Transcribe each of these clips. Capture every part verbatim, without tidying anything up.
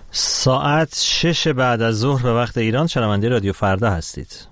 ساعت شش بعد از ظهر به وقت ایران شنونده رادیو فردا هستید.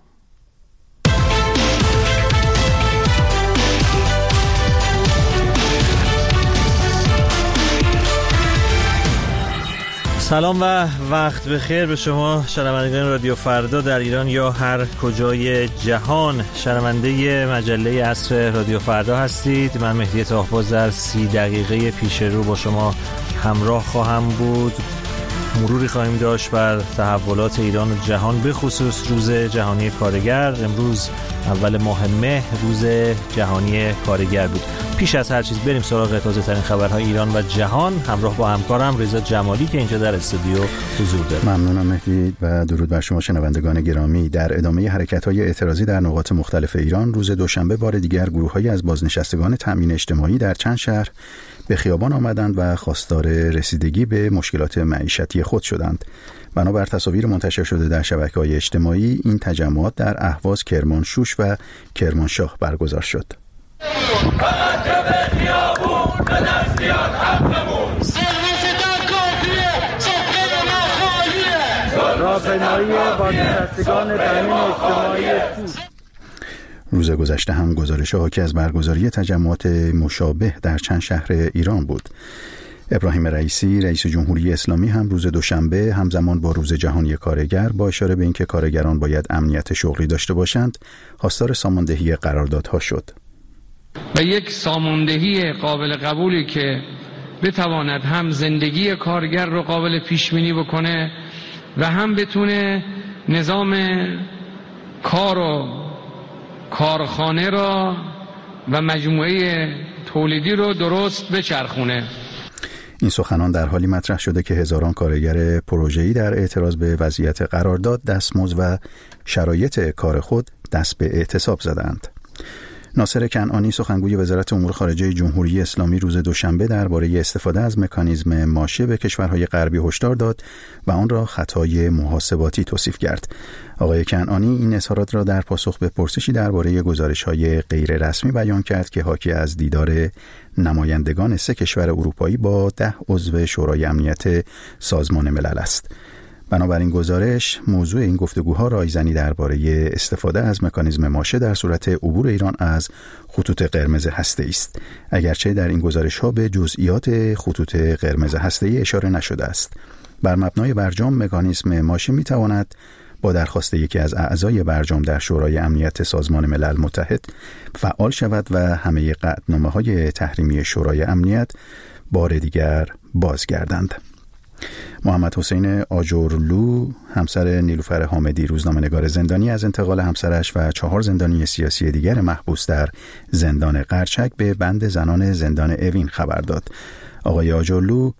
سلام و وقت بخیر به شما شنوندگان رادیو فردا در ایران یا هر کجای جهان. شنونده مجله عصر رادیو فردا هستید. من مهدی طاهباز در سی دقیقه پیش رو با شما همراه خواهم بود. مروری خواهیم داشت بر تحولات ایران و جهان، به خصوص روز جهانی کارگر. امروز اول ماه مه روز جهانی کارگر بود. پیش از هر چیز بریم سراغ تازه ترین خبرهای ایران و جهان همراه با همکارم رضا جمالی که اینجا در استودیو حضور داره. ممنونم مهدی و درود بر شما شنوندگان گرامی. در ادامه حرکت‌های اعتراضی در نقاط مختلف ایران، روز دوشنبه بار دیگر گروه‌هایی از بازنشستگان تامین اجتماعی در چند شهر به خیابان آمدند و خواستار رسیدگی به مشکلات معیشتی خود شدند. بنابر تصاویر منتشر شده در شبکه‌های اجتماعی، این تجمعات در اهواز، کرمانشوش و کرمانشاه برگزار شد. روز گذشته هم گزارش حاکی از برگزاری تجمعات مشابه در چند شهر ایران بود. ابراهیم رئیسی رئیس جمهوری اسلامی هم روز دوشنبه همزمان با روز جهانی کارگر با اشاره به اینکه کارگران باید امنیت شغلی داشته باشند، خواستار ساماندهی قراردادها شد. و یک ساماندهی قابل قبولی که بتواند هم زندگی کارگر رو قابل پیش بینی بکنه و هم بتونه نظام کار و کارخانه را و مجموعه تولیدی رو درست بچرخونه. این سخنان در حالی مطرح شده که هزاران کارگر پروژه‌ای در اعتراض به وضعیت قرارداد، دستمزد و شرایط کار خود دست به اعتصاب زدند. ناصر کنعانی سخنگوی وزارت امور خارجه جمهوری اسلامی روز دوشنبه درباره استفاده از مکانیزم ماشه به کشورهای غربی هشدار داد و آن را خطای محاسباتی توصیف کرد. آقای کنعانی این اظهارات را در پاسخ به پرسشی درباره گزارش‌های غیر رسمی بیان کرد که حاکی از دیدار نمایندگان سه کشور اروپایی با ده عضو شورای امنیت سازمان ملل است. بنابراین گزارش موضوع این گفتگوها رایزنی درباره استفاده از مکانیزم ماشه در صورت عبور ایران از خطوط قرمز هسته‌ای است، اگرچه در این گزارش‌ها به جزئیات خطوط قرمز هسته‌ای اشاره نشده است. بر مبنای برجام، مکانیزم ماشه می‌تواند با درخواست یکی از اعضای برجام در شورای امنیت سازمان ملل متحد فعال شود و همه قطعنامه‌های تحریمی شورای امنیت بار دیگر بازگردند. محمد حسین آجرلو همسر نیلوفر حامدی روزنامه‌نگار زندانی از انتقال همسرش و چهار زندانی سیاسی دیگر محبوس در زندان قرچک به بند زنان زندان اوین خبر داد. آقای آجرلو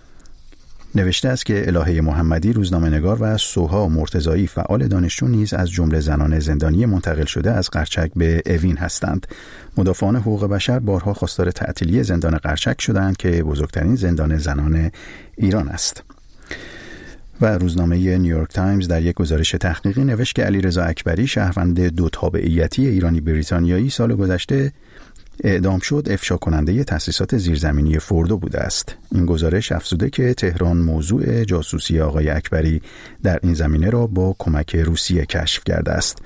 نوشته است که الهه محمدی روزنامه‌نگار و سوها مرتضایی فعال دانشجو نیز از جمله زنان زندانی منتقل شده از قرچک به اوین هستند. مدافعان حقوق بشر بارها خواستار تعطیلی زندان قرچک شدند که بزرگترین زندان زنان ایران است. و روزنامه نیویورک تایمز در یک گزارش تحقیقی نوشت که علیرضا اکبری، شهروند دو تابعیتی ایرانی بریتانیایی، سال گذشته اعدام شد، افشا کننده تأسیسات زیرزمینی فوردو بوده است. این گزارش افزوده که تهران موضوع جاسوسی آقای اکبری در این زمینه را با کمک روسیه کشف کرده است.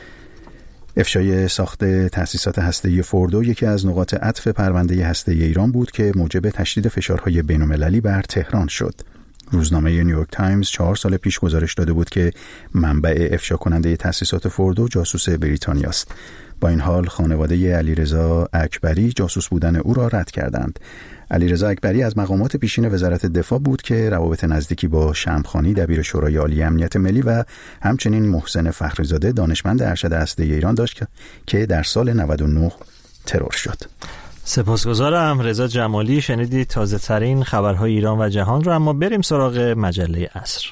افشای ساخت تأسیسات هسته‌ای فوردو یکی از نقاط عطف پرونده هسته‌ای ایران بود که موجب تشدید فشارهای بین‌المللی بر تهران شد. روزنامه نیویورک تایمز چهار سال پیش گزارش داده بود که منبع افشا کننده تأسیسات فوردو جاسوس بریتانیا است. با این حال خانواده علیرضا اکبری جاسوس بودن او را رد کردند. علیرضا اکبری از مقامات پیشین وزارت دفاع بود که روابط نزدیکی با شمخانی دبیر شورای عالی امنیت ملی و همچنین محسن فخریزاده دانشمند ارشد هسته‌ای ایران داشت که در سال نود و نه ترور شد. سپاسگزارم رضا جمالی. شنیدید تازه ترین خبرهای ایران و جهان رو، اما بریم سراغ مجله عصر.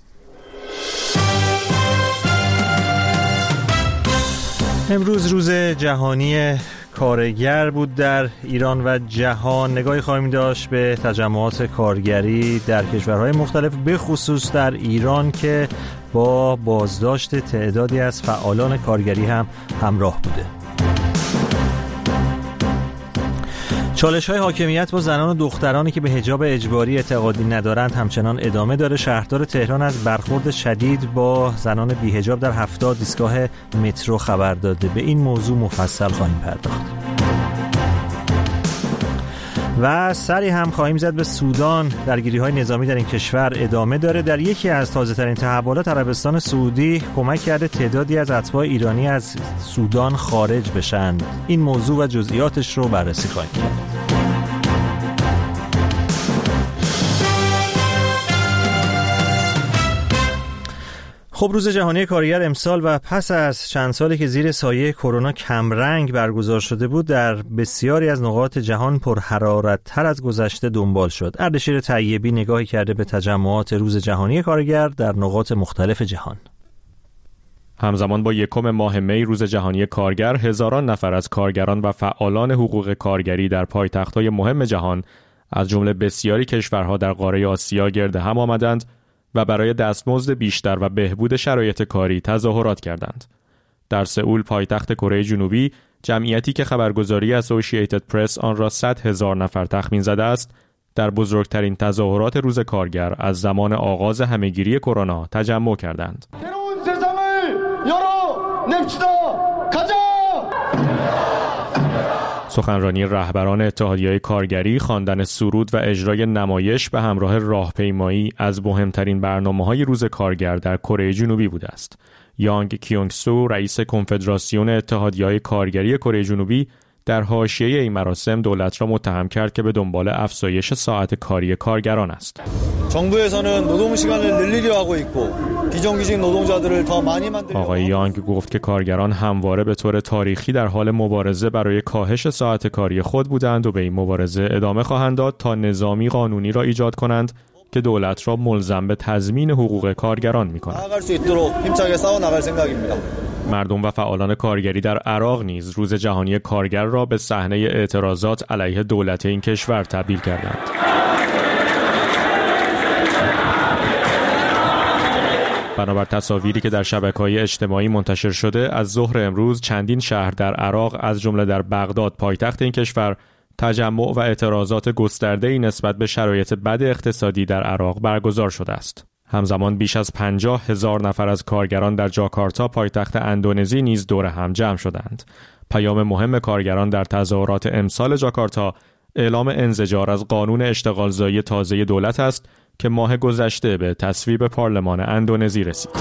امروز روز جهانی کارگر بود در ایران و جهان. نگاهی خواهیم داشت به تجمعات کارگری در کشورهای مختلف، به خصوص در ایران که با بازداشت تعدادی از فعالان کارگری هم همراه بوده. چالش‌های حاکمیت با زنان و دخترانی که به حجاب اجباری اعتقادی ندارند همچنان ادامه داره. شهردار تهران از برخورد شدید با زنان بی‌حجاب در هفتاد ایستگاه مترو خبر داده. به این موضوع مفصل خواهیم پرداخت. و سری هم خواهیم زد به سودان. درگیری‌های نظامی در این کشور ادامه داره. در یکی از تازه‌ترین تحولات عربستان سعودی کمک کرده تعدادی از اتباع ایرانی از سودان خارج بشن. این موضوع و جزئیاتش رو بررسی خواهیم کرد. خب روز جهانی کارگر امسال و پس از چند سالی که زیر سایه کرونا کمرنگ برگزار شده بود در بسیاری از نقاط جهان پرحرارت‌تر از گذشته دنبال شد. اردشیر طیبی نگاهی کرده به تجمعات روز جهانی کارگر در نقاط مختلف جهان. همزمان با یکم ماه می روز جهانی کارگر، هزاران نفر از کارگران و فعالان حقوق کارگری در پایتخت‌های مهم جهان از جمله بسیاری کشورها در قاره آسیا گرد هم آمدند و برای دستمزد بیشتر و بهبود شرایط کاری تظاهرات کردند. در سئول پایتخت کره جنوبی، جمعیتی که خبرگزاری اسوسییتد پرس آن را صد هزار نفر تخمین زده است، در بزرگترین تظاهرات روز کارگر از زمان آغاز همهگیری کرونا تجمع کردند. سخنرانی رهبران اتحادیه‌های کارگری، خواندن سرود و اجرای نمایش به همراه راهپیمایی از مهمترین برنامه‌های روز کارگر در کره جنوبی بوده است. یانگ کیونگ سو، رئیس کنفدراسیون اتحادیه‌های کارگری کره جنوبی، در حاشیه این مراسم دولت را متهم کرد که به دنبال افزایش ساعت کاری کارگران است. آقای یانگ گفت که کارگران همواره به طور تاریخی در حال مبارزه برای کاهش ساعت کاری خود بودند و به این مبارزه ادامه خواهند داد تا نظامی قانونی را ایجاد کنند که دولت را ملزم به تضمین حقوق کارگران می‌کند. مردم و فعالان کارگری در عراق نیز روز جهانی کارگر را به صحنه اعتراضات علیه دولت این کشور تبدیل کردند. بنابر تصاویری که در شبکه‌های اجتماعی منتشر شده، از ظهر امروز چندین شهر در عراق از جمله در بغداد پایتخت این کشور تجمع و اعتراضات گسترده‌ای نسبت به شرایط بد اقتصادی در عراق برگزار شده است. همزمان بیش از پنجاه هزار نفر از کارگران در جاکارتا پایتخت اندونزی نیز دور هم جمع شدند. پیام مهم کارگران در تظاهرات امسال جاکارتا اعلام انزجار از قانون اشتغالزایی تازه دولت است که ماه گذشته به تصویب پارلمان اندونزی رسید.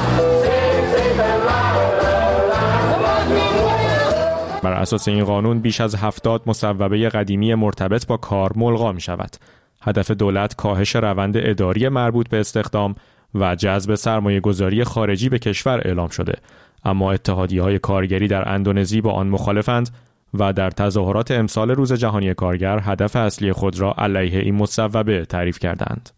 بر اساس این قانون بیش از هفتاد مصوبه قدیمی مرتبط با کار ملغا می شود. هدف دولت کاهش روند اداری مربوط به استخدام و جذب سرمایه گذاری خارجی به کشور اعلام شده، اما اتحادیه‌های کارگری در اندونزی با آن مخالفند و در تظاهرات امسال روز جهانی کارگر هدف اصلی خود را علیه این مصوبه تعریف کردند.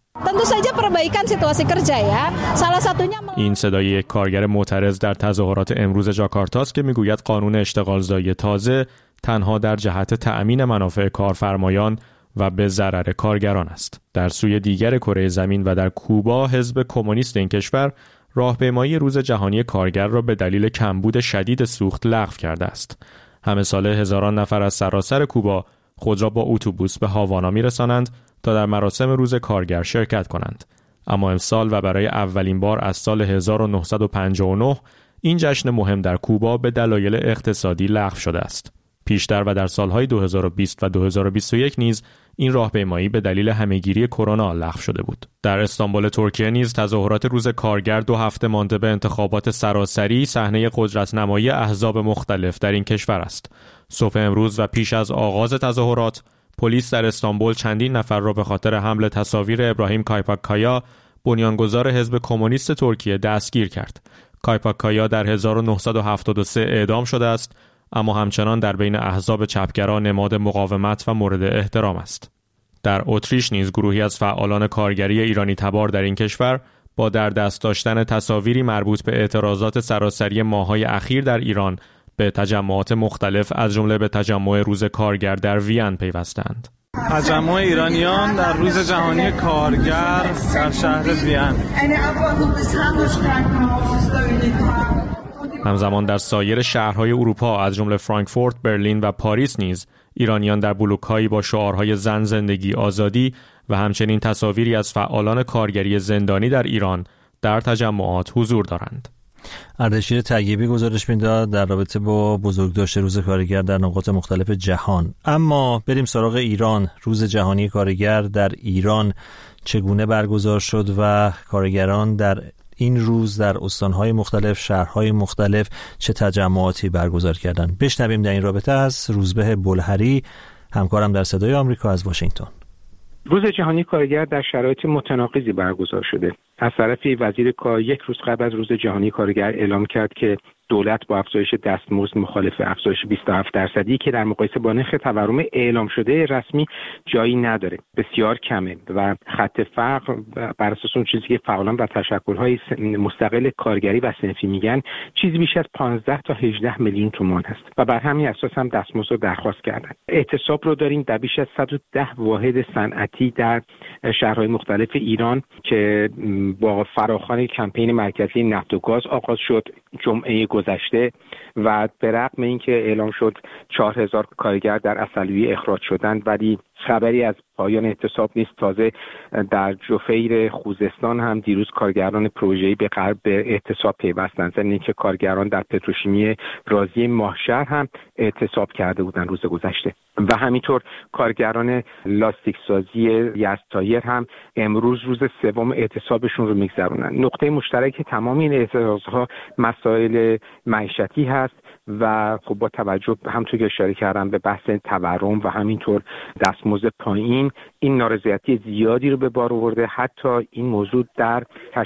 این صدای یک کارگر معترض در تظاهرات امروز جاکارتا است که میگوید قانون اشتغالزایی تازه تنها در جهت تأمین منافع کارفرمایان و به ضرر کارگران است. در سوی دیگر کره زمین و در کوبا، حزب کمونیست این کشور راهپیمایی روز جهانی کارگر را به دلیل کمبود شدید سوخت لغو کرده است. همه ساله هزاران نفر از سراسر کوبا خود را با اتوبوس به هاوانا می‌رسانند تا در مراسم روز کارگر شرکت کنند. اما امسال و برای اولین بار از سال هزار و نهصد و پنجاه و نه این جشن مهم در کوبا به دلایل اقتصادی لغو شده است. پیشتر و در سالهای دو هزار و بیست و دو هزار و بیست و یک نیز این راهپیمایی به دلیل همهگیری کرونا لغو شده بود. در استانبول ترکیه نیز تظاهرات روز کارگر دو هفته مانده به انتخابات سراسری صحنه قدرت‌نمایی احزاب مختلف در این کشور است. صبح امروز و پیش از آغاز تظاهرات، پلیس در استانبول چندین نفر را به خاطر حمل تصاویر ابراهیم کایپاککایا، بنیانگذار حزب کمونیست ترکیه، دستگیر کرد. کایپاککایا در هزار و نهصد و هفتاد و سه اعدام شده است، اما همچنان در بین احزاب چپگرا نماد مقاومت و مورد احترام است. در اتریش نیز گروهی از فعالان کارگری ایرانی تبار در این کشور با در دست داشتن تصاویری مربوط به اعتراضات سراسری ماه‌های اخیر در ایران به تجمعات مختلف از جمله به تجمع روز کارگر در وین پیوستند. تجمع ایرانیان در روز جهانی کارگر در شهر وین. همزمان در سایر شهرهای اروپا از جمله فرانکفورت، برلین و پاریس نیز ایرانیان در بلوک‌هایی با شعارهای زن، زندگی، آزادی و همچنین تصاویری از فعالان کارگری زندانی در ایران در تجمعات حضور دارند. اردشیر طیبی گزارش میداد در رابطه با بزرگداشت روز کارگر در نقاط مختلف جهان. اما بریم سراغ ایران. روز جهانی کارگر در ایران چگونه برگزار شد و کارگران در این روز در استانهای مختلف، شهرهای مختلف چه تجمعاتی برگزار کردند؟ بشنویم در این رابطه از روزبه بلهری، همکارم در صدای آمریکا از واشنگتن. روز جهانی کارگر در شرایط متناقضی برگزار شده. از طرفی وزیر کار یک روز قبل از روز جهانی کارگر اعلام کرد که دولت با افزایش دستمزد مخالف افزایش بیست و هفت درصدی که در مقایسه با نرخ تورم اعلام شده رسمی جایی نداره، بسیار کمه و خط فقر بر اساس اون چیزی که فعالان و تشکل‌های مستقل کارگری و صنفی میگن چیزی بیش از پانزده تا هجده میلیون تومان هست و بر همین اساس هم دستمزد رو درخواست کردن. اعتصاب رو داریم در بیش از صد و ده واحد صنعتی در شهرهای مختلف ایران که با فراخوان کمپین مرکزی نفت و گاز آغاز شد جمعه گذشته و به رغم اینکه اعلام شد چهار هزار کارگر در عسلویه اخراج شدند ولی خبری از پایان اعتصاب نیست. تازه در جفیر خوزستان هم دیروز کارگران پروژه‌ای به غرب به اعتصاب پیوستند، یعنی که کارگران در پتروشیمی رازی ماهشهر هم اعتصاب کرده بودند روز گذشته و همینطور کارگران لاستیک سازی یزدتایر هم امروز روز سوم اعتصابشون رو میگذرونن. نقطه مشترک تمام این اعتراضها مسائل معیشتی هست و خب با توجه همونطور که اشاره کردم به بحث تورم و همینطور دستمزد پایین این نارضایتی زیادی رو به بار آورده. حتی این موضوع در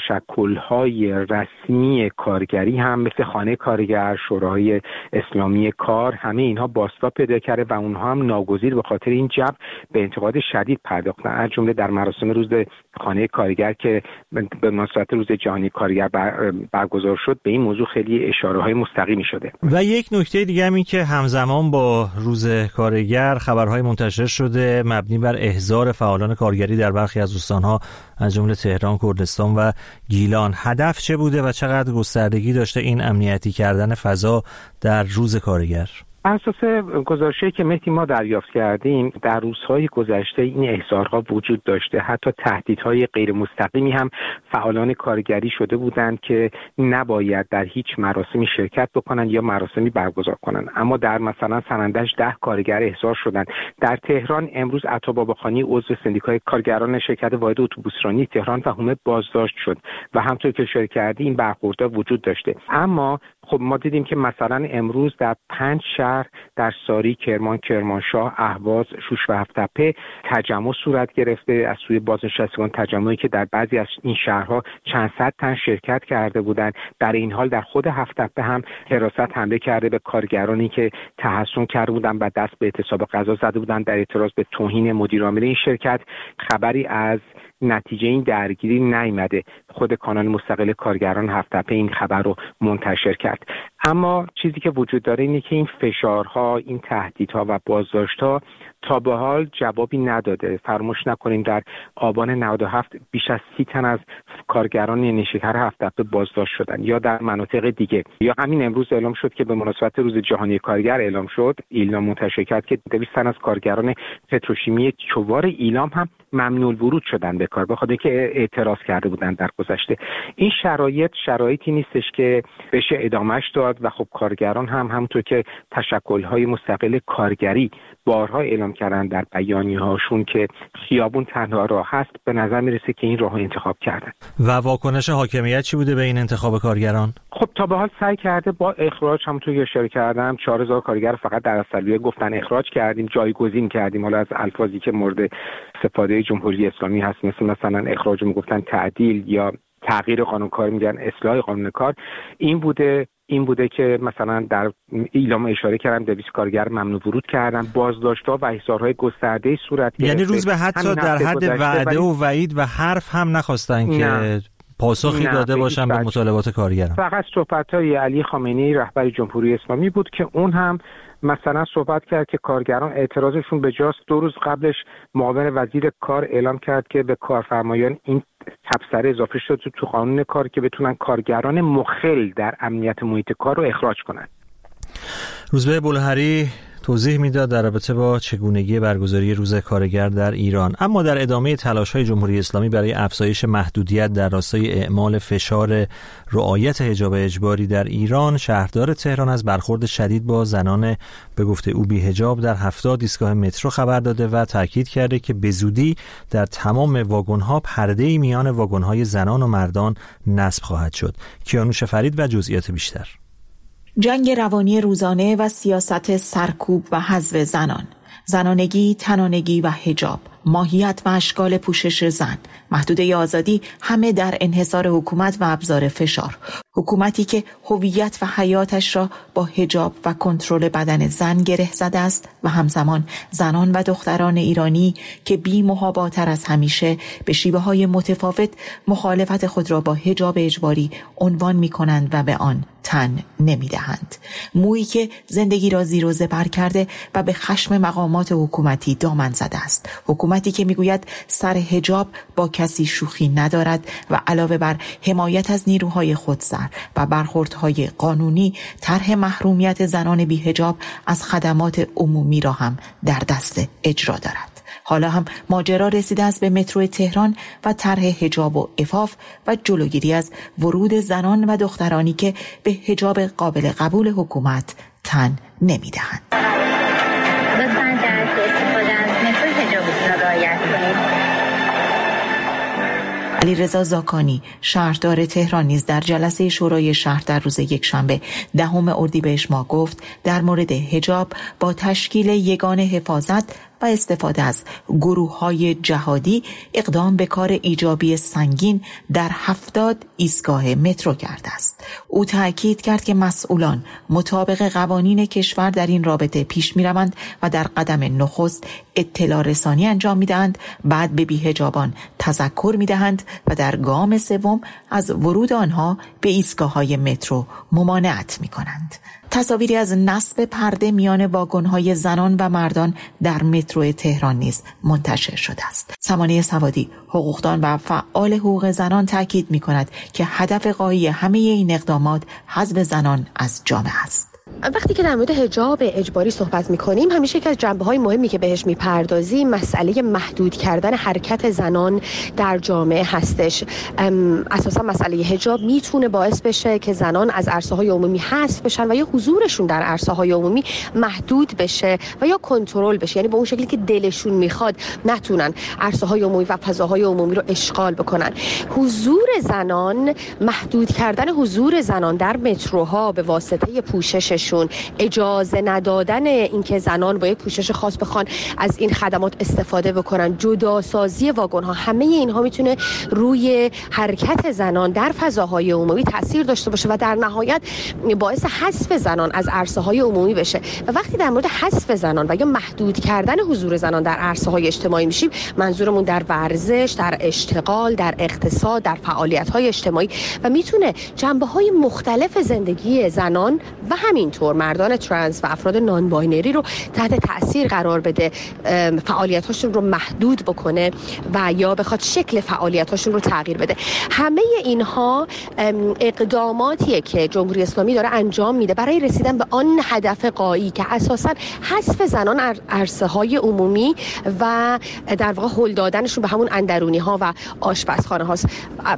تشکل‌های رسمی کارگری هم مثل خانه کارگر، شورای اسلامی کار، همه اینها باستا پیدا کرده و اونها هم ناگزیر به خاطر این جو به انتقاد شدید پرداختن. از جمله در مراسم روز خانه کارگر که به مناسبت روز جهانی کارگر بر برگزار شد به این موضوع خیلی اشاره‌های مستقیمی شده. و یک نکته دیگه هم این که همزمان با روز کارگر خبرهای منتشر شده مبنی بر احضار فعالان کارگری در برخی از استان‌ها از جمله تهران، کردستان و گیلان. هدف چه بوده و چقدر گستردگی داشته این امنیتی کردن فضا در روز کارگر؟ بر اساس گزارشی که مهدی ما دریافت کردیم در روزهای گذشته این احضارها وجود داشته، حتی تهدیدهای غیر مستقیمی هم فعالان کارگری شده بودند که نباید در هیچ مراسمی شرکت بکنن یا مراسمی برگزار کنن. اما در مثلا سنندج ده کارگر احضار شدند. در تهران امروز عطا باباخانی عضو سندیکای کارگران شرکت واحد اتوبوسرانی تهران و حومه بازداشت شد و همونطور که اشاره کردی این برخوردها وجود داشته. اما خب ما دیدیم که مثلا امروز در پنج شهر در ساری، کرمان، کرمانشاه، اهواز، شوش و هفت‌تپه تجمع صورت گرفته از سوی بازنشستگان، تجمعی که در بعضی از این شهرها چند صد تن شرکت کرده بودند. در این حال در خود هفت‌تپه هم حراست حمله کرده به کارگرانی که تحصن کرده بودند و دست به اعتصاب غذا زده بودند در اعتراض به توهین مدیرعامل این شرکت. خبری از نتیجه این درگیری نیامده. خود کانال مستقل کارگران هفت‌تپه این خبر رو منتشر کرد. اما چیزی که وجود داره اینه که این فشارها، این تهدیدها و بازداشت‌ها تا به حال جوابی نداده. فراموش نکنیم در آبان نود و هفت بیش از سی تن از کارگران نیشکر هفت‌تپه بازداشت شدن یا در مناطق دیگه. یا همین امروز اعلام شد که به مناسبت روز جهانی کارگر اعلام شد، ایلام منتشر کرد که دویست تن از کارگران پتروشیمی چوار ایلام هم ممنوع ورود شدن به کار بخاطر اینکه اعتراض کرده بودن در گذشته. این شرایط شرایطی نیستش که بشه ادامهش داد و خب کارگران هم همونطور که تشکل‌های مستقل کارگری بارها اعلام کردن در بیانیه‌هاشون که خیابون تنها راه هست، به نظر میرسه که این راهو انتخاب کردن. و واکنش حاکمیت چی بوده به این انتخاب کارگران؟ خب تا به حال سعی کرده با اخراج، همونطور که اشاره کردم چهار هزار کارگر فقط در عسلویه گفتن اخراج کردیم، جایگزین کردیم، حالا از الفاظی که مورد استفاده جمهوری اسلامی هست مثل مثلا اخراج میگفتن تعدیل یا تغییر قانون کار میگن اصلاح قانون کار. این بوده این بوده که مثلا در اعلام اشاره کردم دویست کارگر ممنوع ورود کردن، بازداشت‌ها و احضارهای گسترده‌ای صورت گرفته. یعنی روز به حتی در حد وعده و وعید و حرف هم نخواستن که پاسخی داده باشن به مطالبات کارگران. فقط صحبت‌های علی خامنه‌ای رهبر جمهوری اسلامی بود که اون هم مثلا صحبت کرد که کارگران اعتراضشون به جاست. دو روز قبلش معاون وزیر کار اعلام کرد که به کارفرمایان این تبصره اضافه شد تو قانون کار که بتونن کارگران مخل در امنیت محیط کار رو اخراج کنن. روزبه بولهری توضیح میداد در رابطه با چگونگی برگزاری روز کارگر در ایران. اما در ادامه تلاش‌های جمهوری اسلامی برای افزایش محدودیت در راستای اعمال فشار رعایت حجاب اجباری در ایران، شهردار تهران از برخورد شدید با زنان به گفته او بی حجاب در هفتاد ایستگاه مترو خبر داده و تاکید کرده که به زودی در تمام واگن‌ها پرده‌ای میان واگن‌های زنان و مردان نصب خواهد شد. کیانوش فرید و جزئیات بیشتر. جنگ روانی روزانه و سیاست سرکوب و حذف زنان، زنانگی، تنانگی و حجاب، ماهیت و اشکال پوشش زن، محدوده آزادی، همه در انحصار حکومت و ابزار فشار. حکومتی که هویت و حیاتش را با حجاب و کنترل بدن زن گره زده است و همزمان زنان و دختران ایرانی که بی محاباتر از همیشه به شیوه‌های متفاوت مخالفت خود را با حجاب اجباری عنوان می‌کنند و به آن تن نمی‌دهند. مویی که زندگی را زیر و زبر کرده و به خشم مقامات حکومتی دامن زده است. حکومتی که میگوید سر حجاب با کسی شوخی ندارد و علاوه بر حمایت از نیروهای خودسر و برخوردهای قانونی، طرح محرومیت زنان بی حجاب از خدمات عمومی را هم در دست اجرا دارد. حالا هم ماجرا رسیده است به مترو تهران و طرح حجاب و عفاف و جلوگیری از ورود زنان و دخترانی که به حجاب قابل قبول حکومت تن نمی‌دهند. لطفاً در استفاده از مترو حجابتون را رعایت کنید. علیرضا زاکانی شهردار تهران نیز در جلسه شورای شهر در روز یکشنبه دهم اردیبهشت ماه گفت در مورد حجاب با تشکیل یگان حفاظت و استفاده از گروه‌های جهادی اقدام به کار ایجابی سنگین در هفتاد ایستگاه مترو کرده است. او تأکید کرد که مسئولان مطابق قوانین کشور در این رابطه پیش می‌روند و در قدم نخست اطلاع رسانی انجام می‌دهند، بعد به بی‌حجابان تذکر می‌دهند و در گام سوم از ورود آنها به ایستگاه‌های مترو ممانعت می‌کنند. تصاویری از نصب پرده میان واگن‌های زنان و مردان در مترو تهران نیز منتشر شده است. سمانه سوادی، حقوقدان و فعال حقوق زنان تاکید می‌کند که هدف غایی همه این اقدامات حذف زنان از جامعه است. وقتی که در مورد حجاب اجباری صحبت می‌کنیم، همیشه یکی از جنبه‌های مهمی که بهش می‌پردازیم مسئله محدود کردن حرکت زنان در جامعه هستش. اساساً مسئله حجاب میتونه باعث بشه که زنان از عرصه‌های عمومی حذف بشن و یا حضورشون در عرصه‌های عمومی محدود بشه و یا کنترل بشه، یعنی به اون شکلی که دلشون میخواد نتونن عرصه‌های عمومی و فضاهای عمومی رو اشغال بکنن. حضور زنان، محدود کردن حضور زنان در متروها به واسطه پوشش شون، اجازه ندادن اینکه زنان با یک پوشش خاص بخوان از این خدمات استفاده بکنن، جداسازی واگن‌ها، همه اینها میتونه روی حرکت زنان در فضاهای عمومی تاثیر داشته باشه و در نهایت باعث حذف زنان از عرصه‌های عمومی بشه. و وقتی در مورد حذف زنان و یا محدود کردن حضور زنان در عرصه‌های اجتماعی میشیم، منظورمون در ورزش، در اشتغال، در اقتصاد، در فعالیت‌های اجتماعی و میتونه جنبه‌های مختلف زندگی زنان و همین طور مردان ترنس و افراد نان باینری رو تحت تأثیر قرار بده، فعالیتاشون رو محدود بکنه و یا بخواد شکل فعالیتاشون رو تغییر بده. همه اینها اقداماتیه که جمهوری اسلامی داره انجام میده برای رسیدن به آن هدف غایی که اساساً حذف زنان عرصه های عمومی و در واقع هل دادنشون به همون اندرونی ها و آشپزخانه هاست.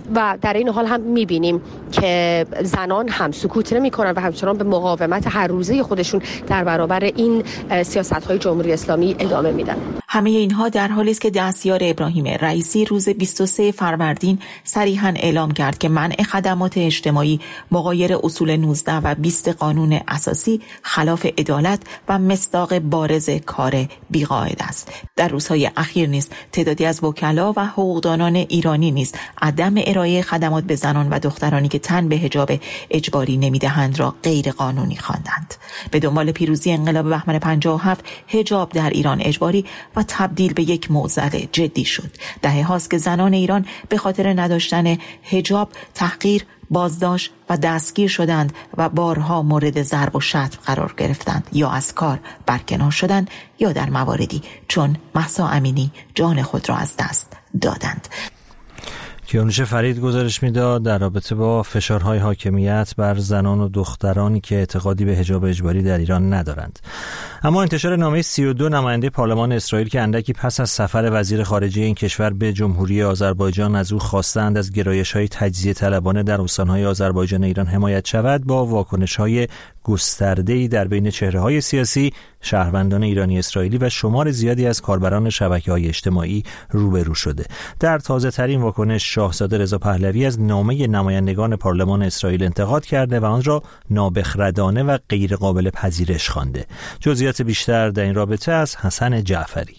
و در این حال هم میبینیم که زنان هم سکوت نمی‌کنن و همچنان به مقاومت هر روزه خودشون در برابر این سیاست‌های جمهوری اسلامی ادامه میدن. همه اینها در حالی است که دستیار ابراهیم رئیسی روز بیست و سوم فروردین صریحاً اعلام کرد که منع خدمات اجتماعی مغایر اصول نوزده و بیست قانون اساسی خلاف عدالت و مصداق بارز کار بی‌قاعده است. در روزهای اخیر نیز تعدادی از وکلا و حقوقدانان ایرانی نیز عدم ارائه خدمات به زنان و دخترانی که تن به حجاب اجباری نمیدهند را غیر قانونی خواندند. به دنبال پیروزی انقلاب بهمن پنجاه و هفت حجاب در ایران اجباری و تبدیل به یک معضل جدی شد. دهه هاست که زنان ایران به خاطر نداشتن حجاب تحقیر، بازداشت و دستگیر شدند و بارها مورد ضرب و شتم قرار گرفتند یا از کار برکنار شدند یا در مواردی چون مهسا امینی جان خود را از دست دادند. کیانوش فرید گزارش میداد در رابطه با فشارهای حاکمیت بر زنان و دخترانی که اعتقادی به حجاب اجباری در ایران ندارند. اما انتشار نامه سی و دو نماینده پارلمان اسرائیل که اندکی پس از سفر وزیر خارجه این کشور به جمهوری آذربایجان از او خواستند از گرایش‌های تجزیه طلبانه در استان‌های آذربایجان ایران حمایت شود، با واکنش‌های گسترده‌ای در بین چهره‌های سیاسی، شهروندان ایرانی اسرائیلی و شمار زیادی از کاربران شبکه‌های اجتماعی روبرو شده. در تازه‌ترین واکنش شاهزاده رضا پهلوی از نامه نمایندگان پارلمان اسرائیل انتقاد کرده و آن را نابخردانه و غیر قابل پذیرش خوانده. جزئیات بیشتر در این رابطه از حسن جعفری.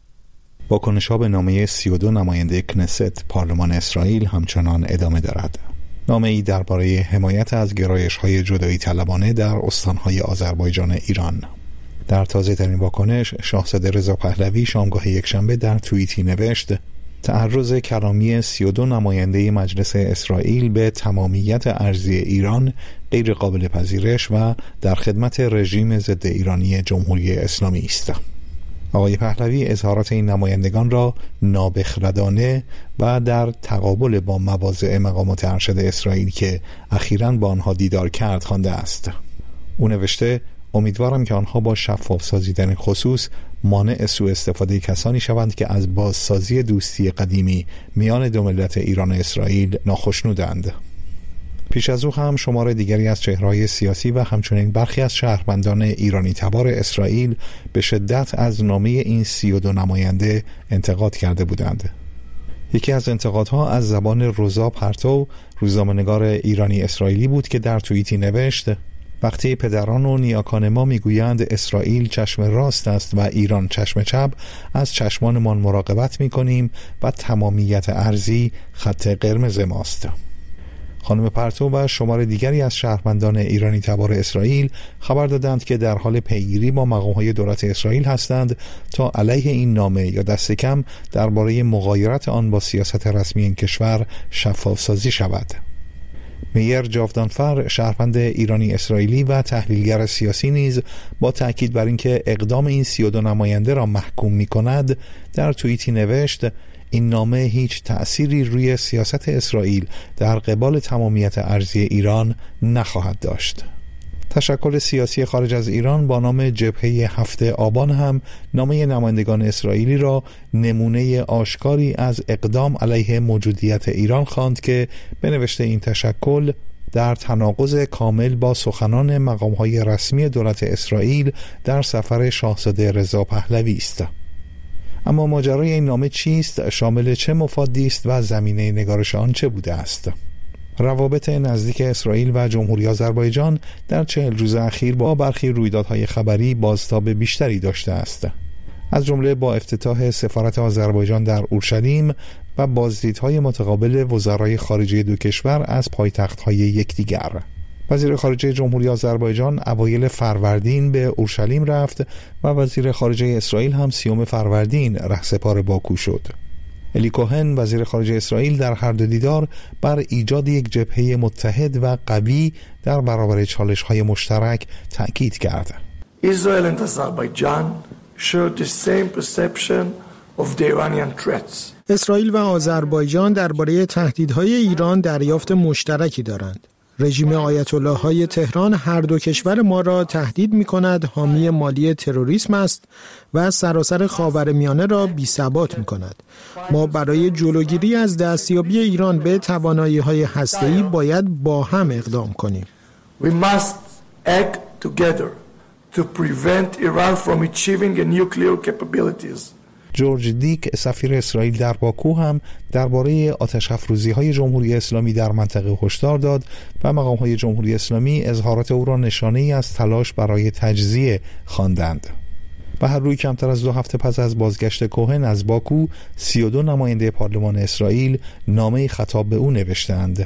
واکنش‌ها به نامه سی و دو نماینده کنست پارلمان اسرائیل همچنان ادامه دارد. نامه‌ای درباره حمایت از گرایش‌های جدایی طلبانه در استان‌های آذربایجان ایران. در تازه‌ترین واکنش شاهزاده رضا پهلوی شامگاه یکشنبه در توییتی نوشت: تعرض کلامی سی و دو نماینده مجلس اسرائیل به تمامیت ارضی ایران غیر قابل پذیرش و در خدمت رژیم ضد ایرانی جمهوری اسلامی است. آقای پهلوی اظهارات این نمایندگان را نابخردانه و در تقابل با مواضع مقامات ارشد اسرائیل که اخیراً با آنها دیدار کرد خوانده است. او نوشته: امیدوارم که آنها با شفاف سازی در این خصوص مانع سوء استفاده کسانی شوند که از بازسازی دوستی قدیمی میان دو ملت ایران و اسرائیل ناخشنودند. پیش از او هم شمار دیگری از چهره‌های سیاسی و همچنین برخی از شهروندان ایرانی تبار اسرائیل به شدت از نامه این سی و دو نماینده انتقاد کرده بودند. یکی از انتقادها از زبان روزا پرتو، روزنامه‌نگار ایرانی اسرائیلی بود که در توییتی نوشت: وقتی پدران و نیاکان ما میگویند اسرائیل چشم راست است و ایران چشم چپ، از چشمانمان مراقبت میکنیم و تمامیت ارضی خط قرمز ماست. خانم پرتو و شمار دیگری از شهروندان ایرانی تبار اسرائیل خبر دادند که در حال پیگیری با مقام‌های دولت اسرائیل هستند تا علیه این نامه یا دست کم درباره مغایرت آن با سیاست رسمی این کشور شفاف سازی شود. میر جاودانفر، شهروند ایرانی اسرائیلی و تحلیلگر سیاسی نیز با تأکید بر اینکه اقدام این سی و دو نماینده را محکوم می‌کند، در توییتی نوشت: این نامه هیچ تأثیری روی سیاست اسرائیل در قبال تمامیت ارضی ایران نخواهد داشت. تشکل سیاسی خارج از ایران با نام جبهه هفته آبان هم نامه نمایندگان اسرائیلی را نمونه آشکاری از اقدام علیه موجودیت ایران خواند که به نوشته این تشکل در تناقض کامل با سخنان مقام‌های رسمی دولت اسرائیل در سفر شاهزاده رضا پهلوی است. اما ماجرای این نامه چیست؟ شامل چه مفادی است و زمینه نگارش آن چه بوده است؟ روابط نزدیک اسرائیل و جمهوری آذربایجان در چهل روز اخیر با برخی رویدادهای خبری بازتاب بیشتری داشته است، از جمله با افتتاح سفارت آذربایجان در اورشلیم و بازدیدهای متقابل وزرای خارجه دو کشور از پایتخت‌های یکدیگر. وزیر خارجه جمهوری آذربایجان اوایل فروردین به اورشلیم رفت و وزیر خارجه اسرائیل هم سیوم فروردین رهسپار باکو شد. الی کوهن، وزیر خارجه اسرائیل، در هر دو دیدار بر ایجاد یک جبهه متحد و قوی در برابر چالش‌های مشترک تأکید کرد. Israel and Azerbaijan share the same perception of the Iranian threats. اسرائیل و آذربایجان درباره تهدیدهای ایران دریافت مشترکی دارند. رژیم آیت الله های تهران هر دو کشور ما را تهدید می کند حامی مالی تروریسم است و سراسر خاورمیانه را بی ثبات می کند. ما برای جلوگیری از دستیابی ایران به توانایی های هسته‌ای باید با هم اقدام کنیم. We must act together to prevent Iran from achieving a nuclear capabilities. جورج دیک، سفیر اسرائیل در باکو، هم درباره آتش افروزی‌های جمهوری اسلامی در منطقه هشدار داد و مقام‌های جمهوری اسلامی اظهارات او را نشانه‌ای از تلاش برای تجزیه خواندند. و هر روی کمتر از دو هفته پس از بازگشت کوهن از باکو، سی و دو نماینده پارلمان اسرائیل نامه‌ای خطاب به او نوشتند.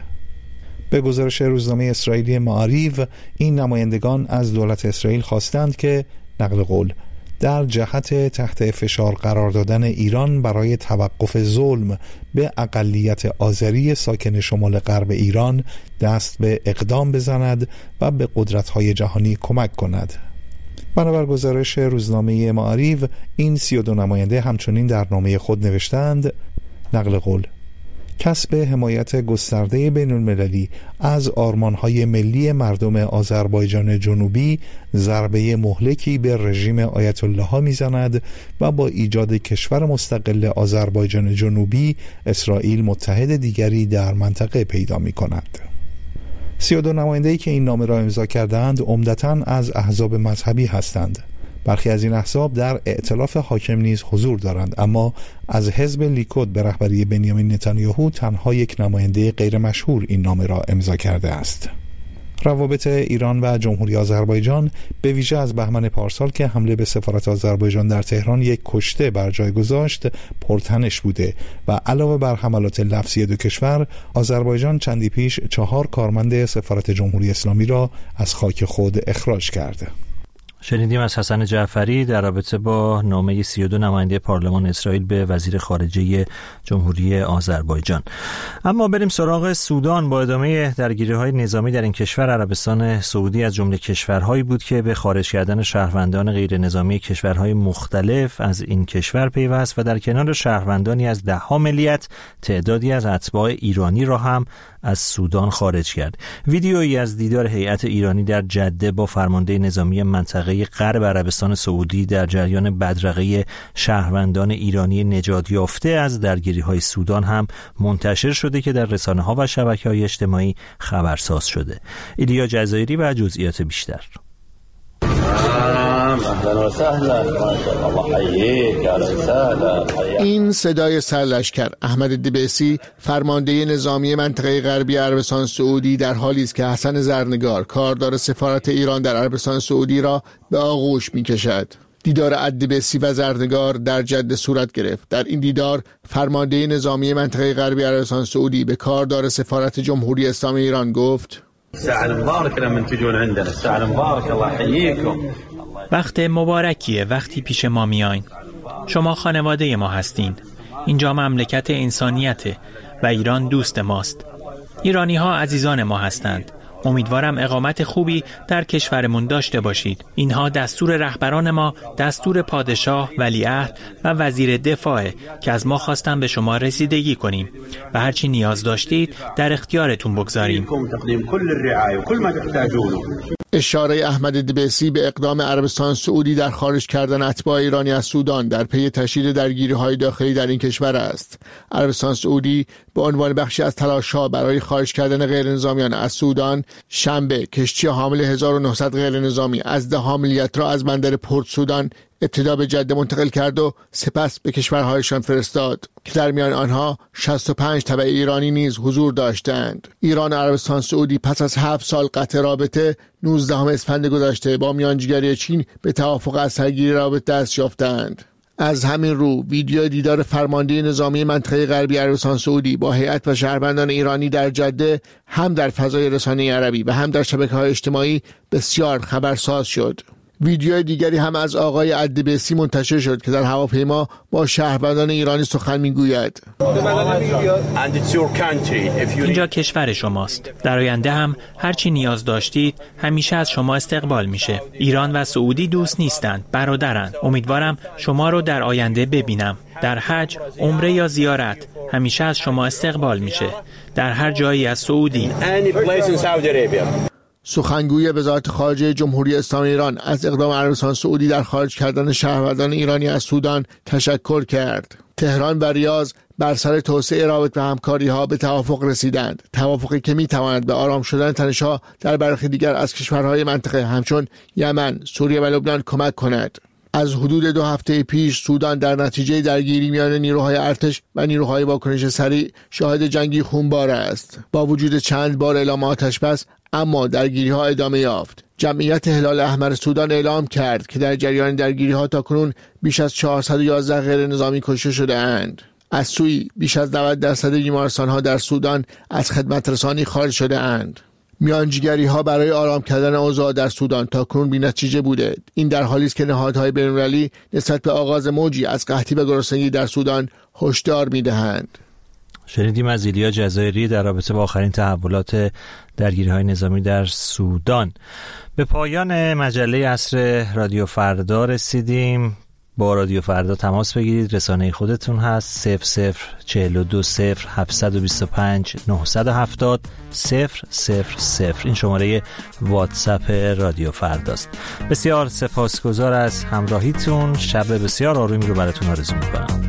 به گزارش روزنامه اسرائیلی معاریف، این نمایندگان از دولت اسرائیل خواستند که نقل قول در جهت تحت فشار قرار دادن ایران برای توقف ظلم به اقلیت آذری ساکن شمال غرب ایران دست به اقدام بزند و به قدرت‌های جهانی کمک کند. بنابر گزارش روزنامه معاریف، این سی و دو نماینده همچنین در نامه خود نوشتند: نقل قول کسب حمایت گسترده بین‌المللی از آرمان‌های ملی مردم آذربایجان جنوبی ضربه مهلکی به رژیم آیت الله ها می‌زند و با ایجاد کشور مستقل آذربایجان جنوبی اسرائیل متحد دیگری در منطقه پیدا می‌کند. سی و دو نماینده‌ای که این نامه را امضا کردند عمدتاً از احزاب مذهبی هستند. برخی از این احزاب در ائتلاف حاکم نیز حضور دارند، اما از حزب لیکود به رهبری بنیامین نتانیاهو تنها یک نماینده غیر مشهور این نامه را امضا کرده است. روابط ایران و جمهوری آذربایجان به ویژه از بهمن پارسال که حمله به سفارت آذربایجان در تهران یک کشته بر جای گذاشت پرتنش بوده و علاوه بر حملات لفظی دو کشور، آذربایجان چندی پیش چهار کارمند سفارت جمهوری اسلامی را از خاک خود اخراج کرده. شنیدیم از حسن جعفری در رابطه با نامه سی و دو نماینده پارلمان اسرائیل به وزیر خارجه جمهوری آذربایجان. اما بریم سراغ سودان. با ادامه درگیری‌های نظامی در این کشور، عربستان سعودی از جمله کشورهایی بود که به خارج کردن شهروندان غیر نظامی کشورهای مختلف از این کشور پیوست و در کنار شهروندانی از ده‌ها ملیت تعدادی از اتباع ایرانی را هم از سودان خارج کرد. ویدیویی از دیدار هیئت ایرانی در جده با فرمانده نظامی منطقه غرب عربستان سعودی در جریان بدرقه شهروندان ایرانی نجات یافته از درگیری‌های سودان هم منتشر شده که در رسانه‌ها و شبکه‌های اجتماعی خبرساز شده. ایلیا جزایری و جزئیات بیشتر. این صدای سرلشکر احمد دبیسی، فرمانده نظامی منطقه غربی عربستان سعودی، در حالی است که حسن زرنگار، کاردار سفارت ایران در عربستان سعودی، را به آغوش می‌کشد. دیدار ادبیسی و زرنگار در جده صورت گرفت. در این دیدار فرمانده نظامی منطقه غربی عربستان سعودی به کاردار سفارت جمهوری اسلامی ایران گفت: وقت مبارکیه وقتی پیش ما میاین. شما خانواده ما هستین. اینجا مملکت انسانیته و ایران دوست ماست. ایرانی ها عزیزان ما هستند. امیدوارم اقامت خوبی در کشورمون داشته باشید. اینها دستور رهبران ما، دستور پادشاه، ولیعهد و وزیر دفاع که از ما خواستن به شما رسیدگی کنیم و هرچی نیاز داشتید در اختیارتون بگذاریم. اشاره احمد دبیسی به اقدام عربستان سعودی در خارج کردن اتباع ایرانی از سودان در پی تشدید درگیری‌های داخلی در این کشور است. عربستان سعودی به عنوان بخشی از تلاش‌ها برای خارج کردن غیرنظامیان از سودان، شنبه کشتی حامل هزار و نهصد غیرنظامی از ده ملیت را از بندر پورت سودان ابتدا به جده منتقل کرد و سپس به کشورهایشان فرستاد که در میان آنها شصت و پنج تبع ایرانی نیز حضور داشتند. ایران و عربستان سعودی پس از هفت سال قطع رابطه نوزدهم اسفند گذشته با میانجیگری چین به توافق از سرگیری رابطه دست یافتند. از همین رو ویدیو دیدار فرمانده نظامی منطقه غربی عربستان سعودی با هیئت و شهروندان ایرانی در جده هم در فضای رسانه عربی و هم در شبکه‌های اجتماعی بسیار خبرساز شد. ویدیوی دیگری هم از آقای ادبیسی منتشر شد که در هواپیما با شهروندان ایرانی سخن میگوید. اینجا کشور شماست. در آینده هم هرچی نیاز داشتید همیشه از شما استقبال میشه. ایران و سعودی دوست نیستند، برادرند. امیدوارم شما رو در آینده ببینم. در حج، عمره یا زیارت همیشه از شما استقبال میشه. در هر جایی از سعودی. سخنگوی وزارت خارجه جمهوری اسلامی ایران از اقدام عربستان سعودی در خارج کردن شهروندان ایرانی از سودان تشکر کرد. تهران و ریاض بر سر توسعه روابط و همکاری‌ها به توافق رسیدند. توافقی که می‌تواند به آرام شدن تنش‌ها در برخی دیگر از کشورهای منطقه همچون یمن، سوریه و لبنان کمک کند. از حدود دو هفته پیش سودان در نتیجه درگیری میان نیروهای ارتش و نیروهای واکنش سریع شاهد جنگی خونبار است. با وجود چند بار اعلام آتش بس، اما درگیری‌ها ادامه یافت. جمعیت هلال احمر سودان اعلام کرد که در جریان درگیری‌ها تاکنون بیش از چهارصد و یازده غیر نظامی کشته شده اند. از سوی بیش از نود درصد بیمارستان‌ها در سودان از خدمت رسانی خارج شده اند. میانجیگری‌ها برای آرام کردن اوضاع در سودان تاکنون بی‌نتیجه بوده. این در حالی است که نهادهای بین‌المللی نسبت به آغاز موجی از قحطی و گرسنگی در سودان هشدار می‌دهند. شنیدیم از ایلیا جزایری در رابطه با آخرین تحولات درگیری‌های نظامی در سودان. به پایان مجله عصر رادیو فردا رسیدیم. با رادیو فردا تماس بگیرید. رسانه خودتون هست صفر صفر چهل و دو صفر هفتصد و بیست و پنج نهصد و هفتاد صفر صفر صفر. این شماره واتساپ رادیو فرداست. بسیار سپاسگزار از همراهیتون. شب بسیار آرومی رو براتون آرزو می‌کنم.